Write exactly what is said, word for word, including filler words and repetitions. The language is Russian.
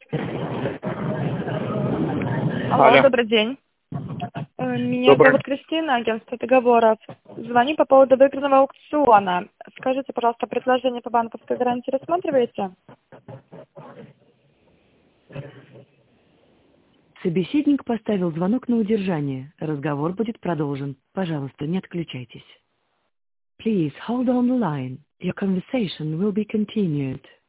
Алло, Алло. добрый день. Э, Меня Добрый. зовут Кристина, агентство договоров. Звоню по поводу выигранного аукциона. Скажите, пожалуйста, предложение по банковской гарантии рассматриваете? Собеседник поставил звонок на удержание. Разговор будет продолжен. Пожалуйста, не отключайтесь. Please hold on the line. Your conversation will be continued.